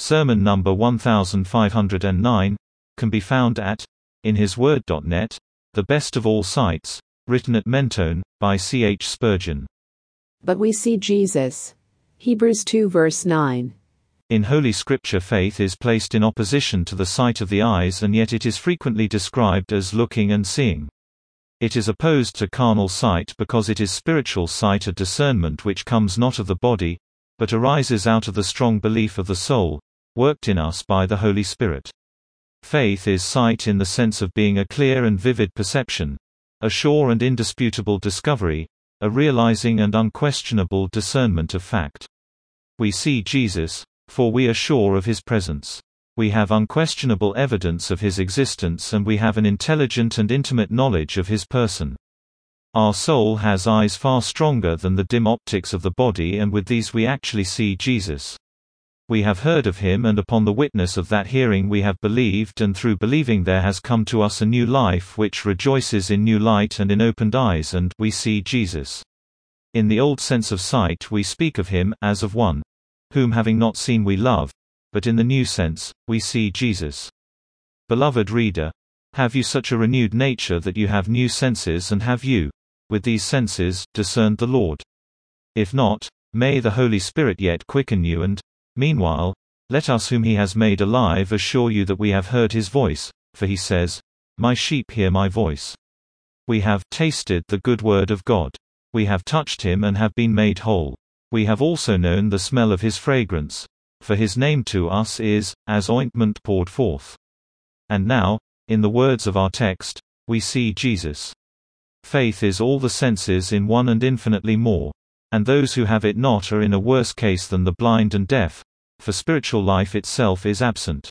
sermon number 1509, can be found at inhisword.net, the best of all sites, written at Mentone, by C. H. Spurgeon. But we see Jesus. Hebrews 2 verse 9. In Holy Scripture, faith is placed in opposition to the sight of the eyes, and yet it is frequently described as looking and seeing. It is opposed to carnal sight because it is spiritual sight, a discernment which comes not of the body, but arises out of the strong belief of the soul, worked in us by the Holy Spirit. Faith is sight in the sense of being a clear and vivid perception, a sure and indisputable discovery, a realizing and unquestionable discernment of fact. We see Jesus, for we are sure of his presence. We have unquestionable evidence of his existence, and we have an intelligent and intimate knowledge of his person. Our soul has eyes far stronger than the dim optics of the body, and with these we actually see Jesus. We have heard of him, and upon the witness of that hearing we have believed, and through believing there has come to us a new life which rejoices in new light and in opened eyes, and we see Jesus. In the old sense of sight we speak of him as of one whom having not seen we love, but in the new sense, we see Jesus. Beloved reader, have you such a renewed nature that you have new senses, and have you, with these senses, discerned the Lord? If not, may the Holy Spirit yet quicken you, and, meanwhile, let us whom he has made alive assure you that we have heard his voice, for he says, "My sheep hear my voice." We have tasted the good word of God. We have touched him and have been made whole. We have also known the smell of his fragrance, for his name to us is, as ointment poured forth. And now, in the words of our text, we see Jesus. Faith is all the senses in one and infinitely more, and those who have it not are in a worse case than the blind and deaf, for spiritual life itself is absent.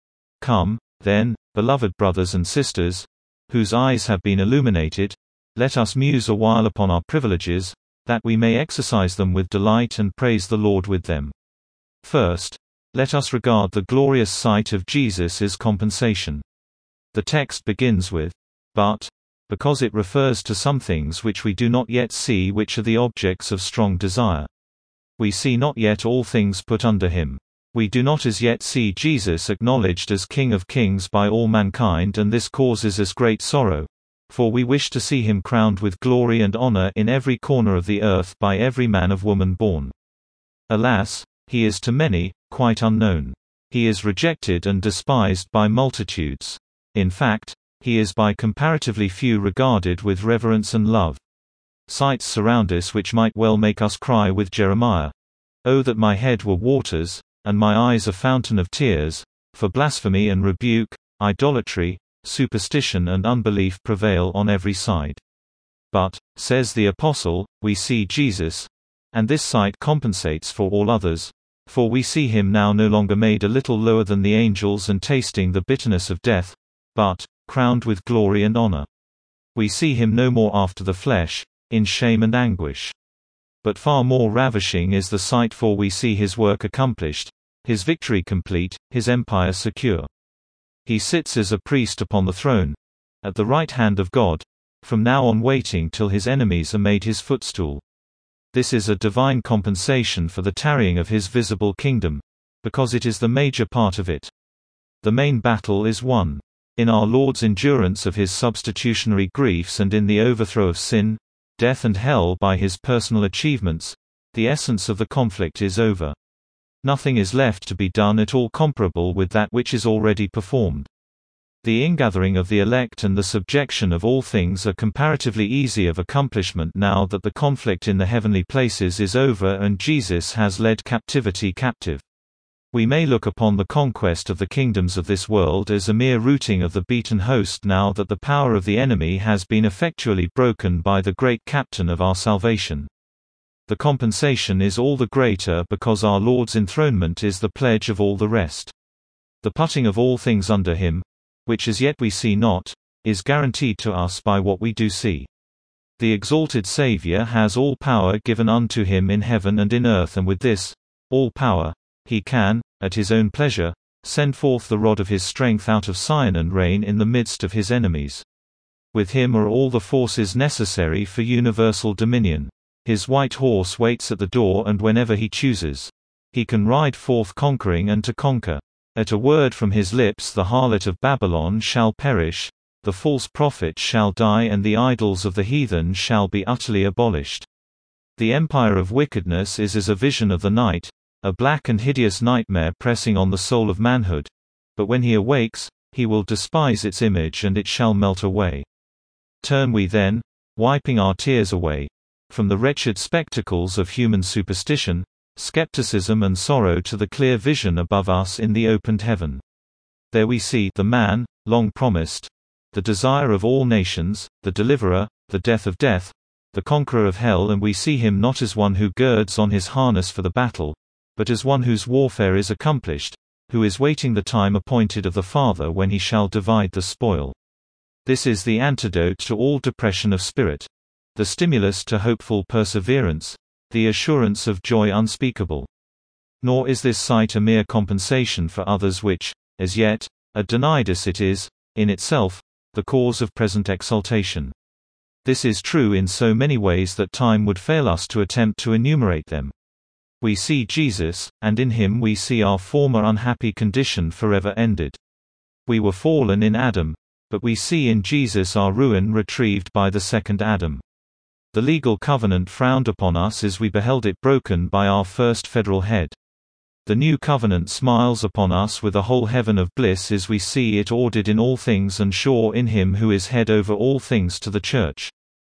Come, then, beloved brothers and sisters, whose eyes have been illuminated, let us muse a while upon our privileges, that we may exercise them with delight and praise the Lord with them. First, let us regard the glorious sight of Jesus as compensation. The text begins with, "but," because it refers to some things which we do not yet see, which are the objects of strong desire. We see not yet all things put under him. We do not as yet see Jesus acknowledged as King of Kings by all mankind, and this causes us great sorrow, for we wish to see him crowned with glory and honor in every corner of the earth by every man of woman born. Alas, he is to many quite unknown. He is rejected and despised by multitudes. In fact, he is by comparatively few regarded with reverence and love. Sights surround us which might well make us cry with Jeremiah, "Oh that my head were waters, and my eyes a fountain of tears, for blasphemy and rebuke, idolatry, superstition and unbelief prevail on every side." But, says the Apostle, we see Jesus, and this sight compensates for all others, for we see him now no longer made a little lower than the angels and tasting the bitterness of death, but crowned with glory and honor. We see him no more after the flesh, in shame and anguish. But far more ravishing is the sight, for we see his work accomplished, his victory complete, his empire secure. He sits as a priest upon the throne, at the right hand of God, from now on waiting till his enemies are made his footstool. This is a divine compensation for the tarrying of his visible kingdom, because it is the major part of it. The main battle is won. In our Lord's endurance of his substitutionary griefs, and in the overthrow of sin, death and hell by his personal achievements, the essence of the conflict is over. Nothing is left to be done at all comparable with that which is already performed. The ingathering of the elect and the subjection of all things are comparatively easy of accomplishment now that the conflict in the heavenly places is over and Jesus has led captivity captive. We may look upon the conquest of the kingdoms of this world as a mere routing of the beaten host now that the power of the enemy has been effectually broken by the great captain of our salvation. The compensation is all the greater because our Lord's enthronement is the pledge of all the rest. The putting of all things under him, which as yet we see not, is guaranteed to us by what we do see. The exalted Saviour has all power given unto him in heaven and in earth, and with this, all power, he can, at his own pleasure, send forth the rod of his strength out of Sion and reign in the midst of his enemies. With him are all the forces necessary for universal dominion. His white horse waits at the door, and whenever he chooses, He can ride forth conquering and to conquer. At a word from his lips the harlot of Babylon shall perish, the false prophet shall die, and the idols of the heathen shall be utterly abolished. The empire of wickedness is as a vision of the night, a black and hideous nightmare pressing on the soul of manhood. But when he awakes, he will despise its image and it shall melt away. Turn we then, wiping our tears away, from the wretched spectacles of human superstition, skepticism and sorrow, to the clear vision above us in the opened heaven. There we see the man, long promised, the desire of all nations, the deliverer, the death of death, the conqueror of hell, and we see him not as one who girds on his harness for the battle, but as one whose warfare is accomplished, who is waiting the time appointed of the Father when he shall divide the spoil. This is the antidote to all depression of spirit, the stimulus to hopeful perseverance, the assurance of joy unspeakable. Nor is this sight a mere compensation for others which, as yet, are denied us. It is, in itself, the cause of present exultation. This is true in so many ways that time would fail us to attempt to enumerate them. We see Jesus, and in him we see our former unhappy condition forever ended. We were fallen in Adam, but we see in Jesus our ruin retrieved by the second Adam. The legal covenant frowned upon us as we beheld it broken by our first federal head. The new covenant smiles upon us with a whole heaven of bliss as we see it ordered in all things and sure in him who is head over all things to the church.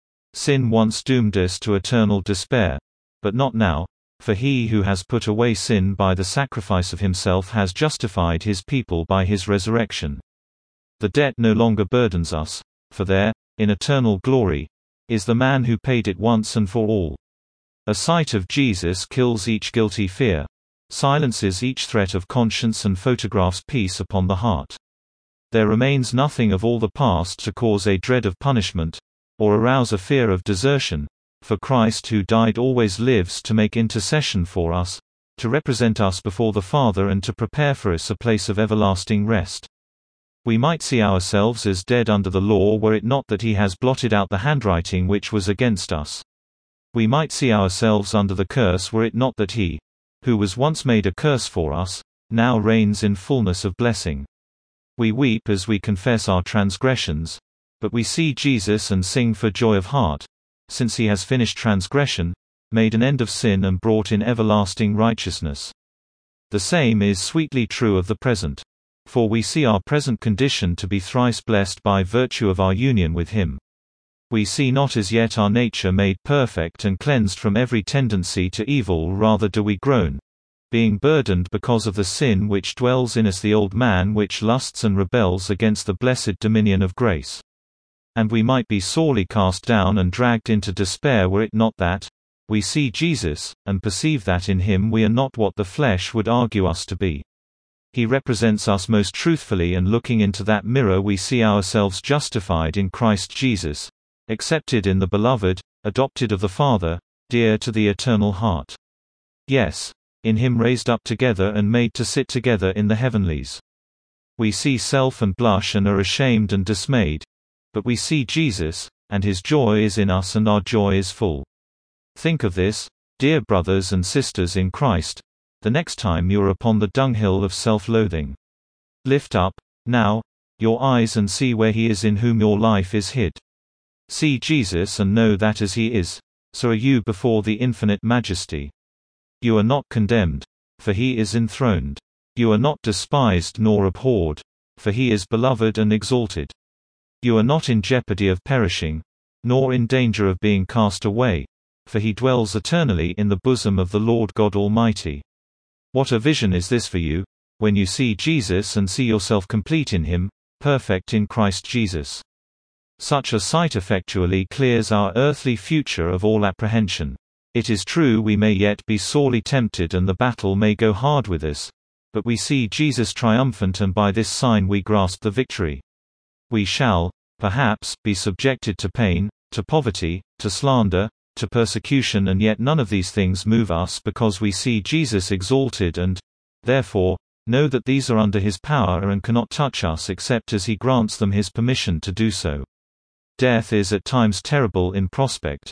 Sin once doomed us to eternal despair. But not now, for he who has put away sin by the sacrifice of himself has justified his people by his resurrection. The debt no longer burdens us, for there, in eternal glory, is the man who paid it once and for all. A sight of Jesus kills each guilty fear, silences each threat of conscience, and photographs peace upon the heart. There remains nothing of all the past to cause a dread of punishment, or arouse a fear of desertion, for Christ who died always lives to make intercession for us, to represent us before the Father, and to prepare for us a place of everlasting rest. We might see ourselves as dead under the law were it not that he has blotted out the handwriting which was against us. We might see ourselves under the curse were it not that he, who was once made a curse for us, now reigns in fullness of blessing. We weep as we confess our transgressions, but we see Jesus and sing for joy of heart, since he has finished transgression, made an end of sin, and brought in everlasting righteousness. The same is sweetly true of the present. For we see our present condition to be thrice blessed by virtue of our union with him. We see not as yet our nature made perfect and cleansed from every tendency to evil, rather do we groan, being burdened because of the sin which dwells in us, the old man which lusts and rebels against the blessed dominion of grace. And we might be sorely cast down and dragged into despair were it not that we see Jesus, and perceive that in him we are not what the flesh would argue us to be. He represents us most truthfully, and looking into that mirror we see ourselves justified in Christ Jesus, accepted in the Beloved, adopted of the Father, dear to the eternal heart. Yes, in him raised up together and made to sit together in the heavenlies. We see self and blush and are ashamed and dismayed, but we see Jesus, and his joy is in us and our joy is full. Think of this, dear brothers and sisters in Christ, the next time you are upon the dunghill of self-loathing. Lift up, now, your eyes and see where he is in whom your life is hid. See Jesus and know that as he is, so are you before the infinite majesty. You are not condemned, for he is enthroned. You are not despised nor abhorred, for he is beloved and exalted. You are not in jeopardy of perishing, nor in danger of being cast away, for he dwells eternally in the bosom of the Lord God Almighty. What a vision is this for you, when you see Jesus and see yourself complete in him, perfect in Christ Jesus. Such a sight effectually clears our earthly future of all apprehension. It is true we may yet be sorely tempted and the battle may go hard with us, but we see Jesus triumphant, and by this sign we grasp the victory. We shall, perhaps, be subjected to pain, to poverty, to slander, to persecution, and yet none of these things move us, because we see Jesus exalted, and, therefore, know that these are under his power and cannot touch us except as he grants them his permission to do so. Death is at times terrible in prospect,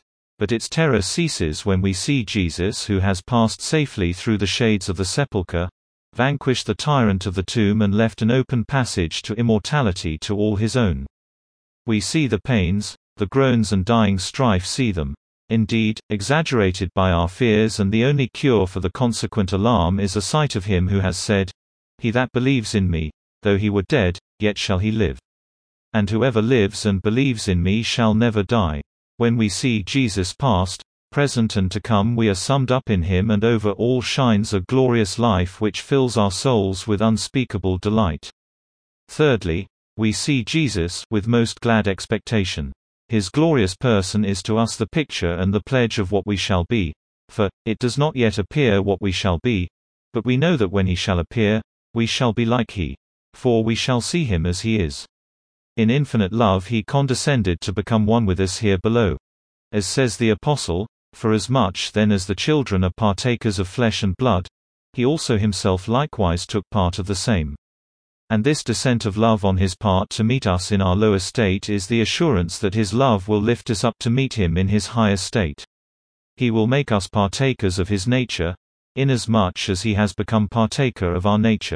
but its terror ceases when we see Jesus, who has passed safely through the shades of the sepulchre, vanquished the tyrant of the tomb and left an open passage to immortality to all his own. We see the pains, the groans and dying strife see them. Indeed, exaggerated by our fears, and the only cure for the consequent alarm is a sight of him who has said, "He that believes in me, though he were dead, yet shall he live. And whoever lives and believes in me shall never die." When we see Jesus past, present and to come, we are summed up in him, and over all shines a glorious life which fills our souls with unspeakable delight. Thirdly, we see Jesus with most glad expectation. His glorious person is to us the picture and the pledge of what we shall be, for it does not yet appear what we shall be, but we know that when he shall appear, we shall be like he, for we shall see him as he is. In infinite love he condescended to become one with us here below. As says the Apostle, "For as much then as the children are partakers of flesh and blood, he also himself likewise took part of the same." And this descent of love on his part to meet us in our low estate is the assurance that his love will lift us up to meet him in his high estate. He will make us partakers of his nature, inasmuch as he has become partaker of our nature.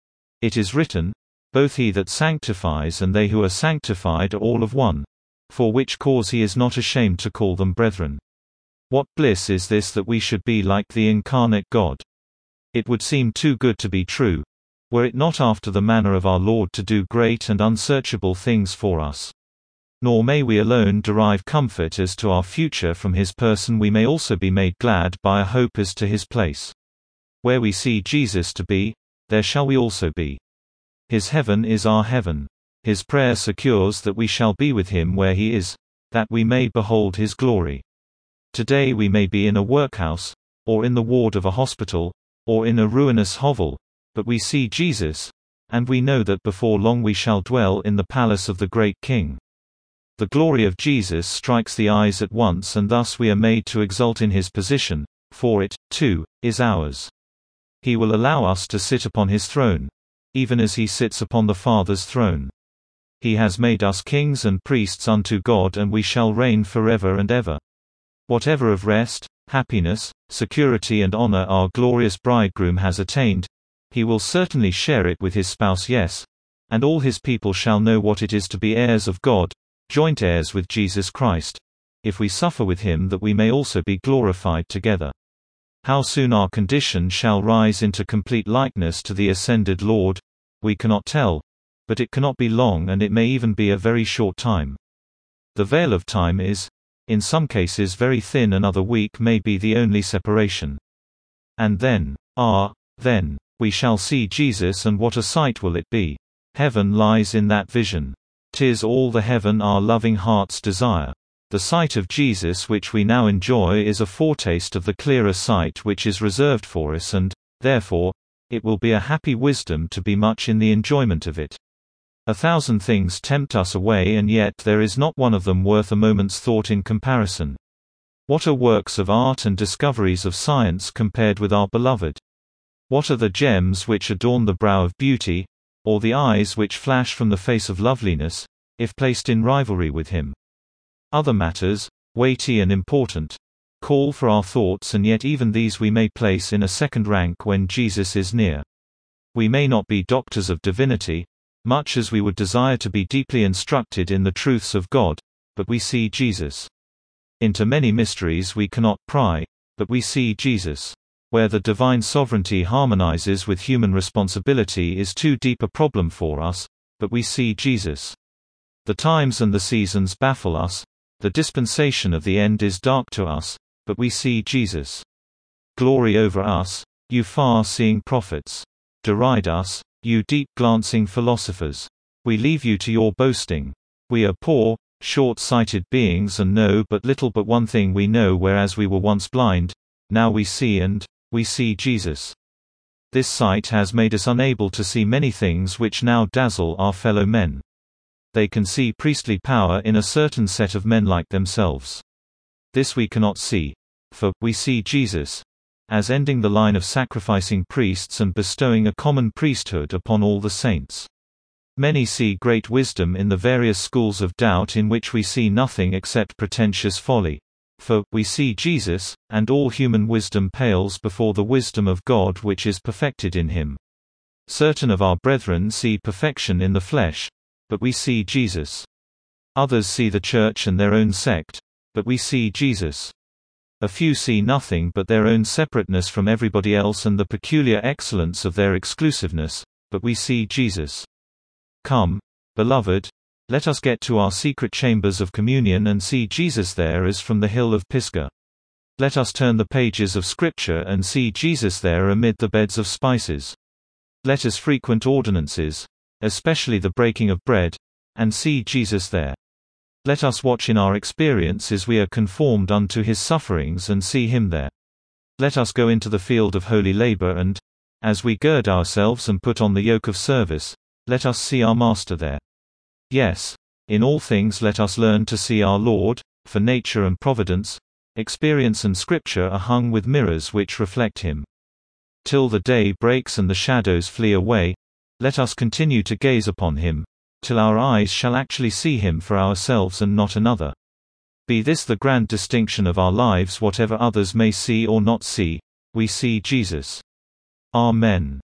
It is written, "Both he that sanctifies and they who are sanctified are all of one, for which cause he is not ashamed to call them brethren." What bliss is this, that we should be like the incarnate God! It would seem too good to be true, were it not after the manner of our Lord to do great and unsearchable things for us. Nor may we alone derive comfort as to our future from his person, we may also be made glad by a hope as to his place. Where we see Jesus to be, there shall we also be. His heaven is our heaven. His prayer secures that we shall be with him where he is, that we may behold his glory. Today we may be in a workhouse, or in the ward of a hospital, or in a ruinous hovel, but we see Jesus, and we know that before long we shall dwell in the palace of the great King. The glory of Jesus strikes the eyes at once, and thus we are made to exult in his position, for it, too, is ours. He will allow us to sit upon his throne, even as he sits upon the Father's throne. He has made us kings and priests unto God, and we shall reign forever and ever. Whatever of rest, happiness, security and honor our glorious bridegroom has attained, he will certainly share it with his spouse, yes, and all his people shall know what it is to be heirs of God, joint heirs with Jesus Christ, if we suffer with him, that we may also be glorified together. How soon our condition shall rise into complete likeness to the ascended Lord, we cannot tell, but it cannot be long, and it may even be a very short time. The veil of time is, in some cases very thin, another week may be the only separation. And then, then, we shall see Jesus, and what a sight will it be! Heaven lies in that vision. 'Tis all the heaven our loving hearts desire. The sight of Jesus which we now enjoy is a foretaste of the clearer sight which is reserved for us, and, therefore, it will be a happy wisdom to be much in the enjoyment of it. 1,000 things tempt us away, and yet there is not one of them worth a moment's thought in comparison. What are works of art and discoveries of science compared with our Beloved? What are the gems which adorn the brow of beauty, or the eyes which flash from the face of loveliness, if placed in rivalry with him? Other matters, weighty and important, call for our thoughts, and yet even these we may place in a second rank when Jesus is near. We may not be doctors of divinity, much as we would desire to be deeply instructed in the truths of God, but we see Jesus. Into many mysteries we cannot pry, but we see Jesus. Where the divine sovereignty harmonizes with human responsibility is too deep a problem for us, but we see Jesus. The times and the seasons baffle us, the dispensation of the end is dark to us, but we see Jesus. Glory over us, you far-seeing prophets. Deride us, you deep-glancing philosophers. We leave you to your boasting. We are poor, short-sighted beings and know but little, but one thing we know, whereas we were once blind, now we see, and we see Jesus. This sight has made us unable to see many things which now dazzle our fellow men. They can see priestly power in a certain set of men like themselves. This we cannot see, for we see Jesus as ending the line of sacrificing priests and bestowing a common priesthood upon all the saints. Many see great wisdom in the various schools of doubt in which we see nothing except pretentious folly. For, we see Jesus, and all human wisdom pales before the wisdom of God which is perfected in him. Certain of our brethren see perfection in the flesh, but we see Jesus. Others see the church and their own sect, but we see Jesus. A few see nothing but their own separateness from everybody else and the peculiar excellence of their exclusiveness, but we see Jesus. Come, beloved, let us get to our secret chambers of communion and see Jesus there as from the hill of Pisgah. Let us turn the pages of Scripture and see Jesus there amid the beds of spices. Let us frequent ordinances, especially the breaking of bread, and see Jesus there. Let us watch in our experience as we are conformed unto his sufferings and see him there. Let us go into the field of holy labor and, as we gird ourselves and put on the yoke of service, let us see our Master there. Yes, in all things let us learn to see our Lord, for nature and providence, experience and Scripture are hung with mirrors which reflect him. Till the day breaks and the shadows flee away, let us continue to gaze upon him, till our eyes shall actually see him for ourselves and not another. Be this the grand distinction of our lives, whatever others may see or not see, we see Jesus. Amen.